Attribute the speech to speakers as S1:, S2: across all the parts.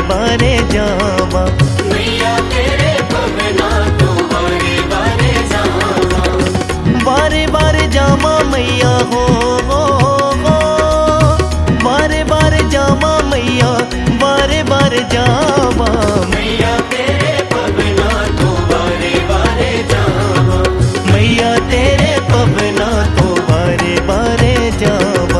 S1: बारे जावा।
S2: मैया तेरे भवना तो बारे बारे जावा।
S1: बारे बारे जावा मैया हो बारे बारे जावा मैया, बारे बारे जावा।
S2: मैया तेरे भवना तो बारे बारे जावा।
S1: मैया तेरे पवना तो बारे बारे जावा।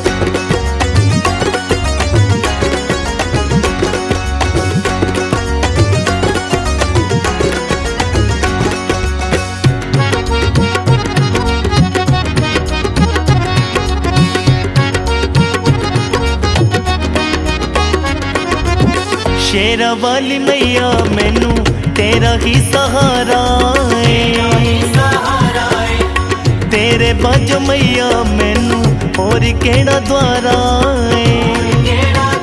S1: शेरा वाली मैया मैनू तेरा ही सहारा है। तेरे बाजो मैया मैनू और केड़ा द्वारा है।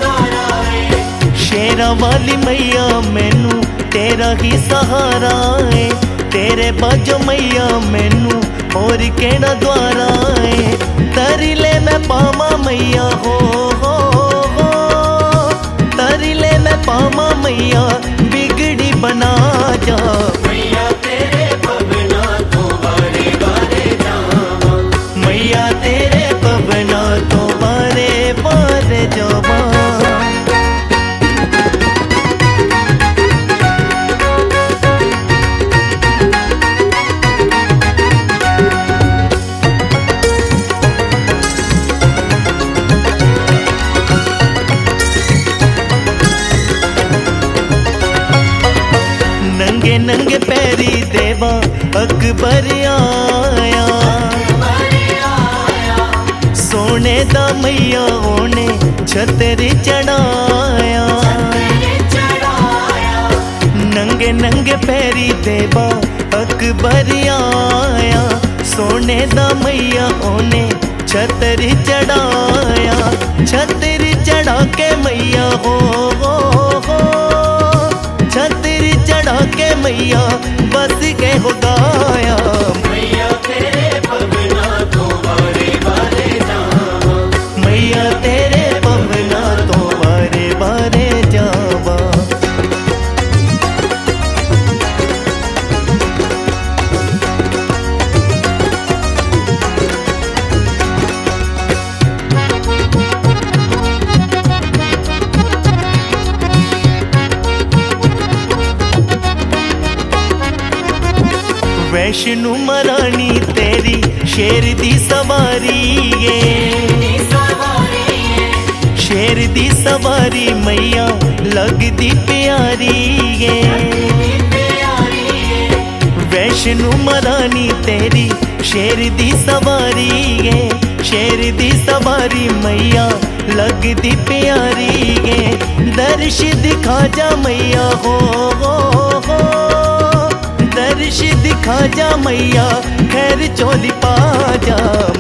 S1: शेरा वाली मैया मैनू तेरा ही सहारा है। तेरे बाजो मैया मैनू और केड़ा द्वारा है। तरी ले मैं पावा मैया हो तरी ले मैं पावा मैया, बिगड़ी बना जा।
S2: मैया तेरे भवना तो बारे बारे जावा।
S1: मैया तेरे पवना तो बारे बारे जावा। नंगे नंगे पैरी देवा अकबर आया। सोने दा मैया ओने छतरी चढ़ाया। नंगे नंगे पैरी देवा अकबर आया। सोने दा मैया ओने छतरी चढ़ाया। छतरी चढ़ा के मैया हो छतरी चढ़ा के मैया बस के हो गाया।
S2: मैया तेरे भवना तो बारे बारे जावा।
S1: मैया तेरे पवना तो बारे बारे जावा। वैष्णु महारानी तेरी शेर दी सवारी है। शेर दी सवारी मैया लगदी प्यारी है। वैष्णु महारानी तेरी शेर दी सवारी है। शेर दी सवारी मैया लगदी प्यारी है। दर्श दिखा जा मैया हो दर्श दिखा जा मैया, खैर चोली पा जा।